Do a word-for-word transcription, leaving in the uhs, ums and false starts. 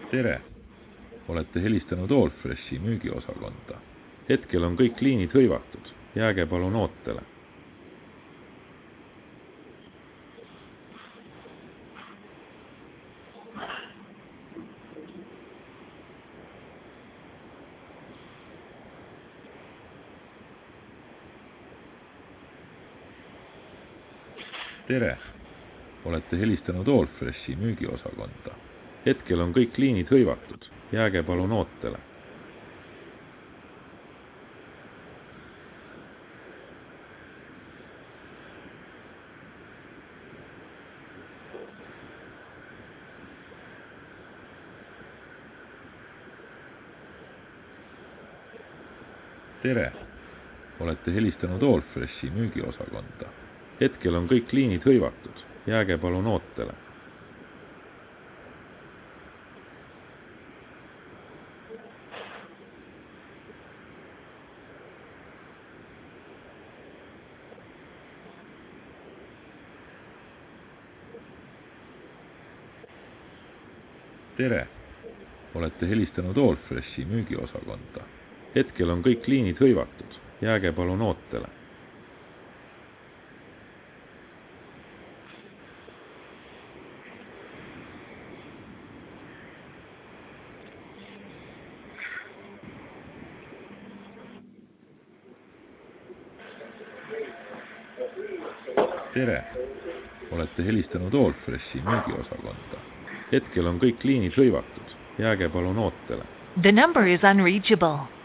Tere! Olete helistanud Allfreshi müügiosakonda. Hetkel on kõik liinid hõivatud. Jääge palun ootele. Tere! Olete helistanud Allfreshi müügiosakonda. Hetkel on kõik liinid hõivatud. Jääge palun ootele. Tere! Olete helistanud Allfreshi müügiosakonda. Hetkel on kõik liinid hõivatud. Jääge palun ootele. Tere! Olete helistanud Allfreshi müügiosakonda. Hetkel on kõik liinid hõivatud. Jääge palun ootele. Tere! Olete helistanud Allfreshi müügiosakonda. Hetkel on kõik liinid hõivatud. Jääge palun ootele. The number is unreachable.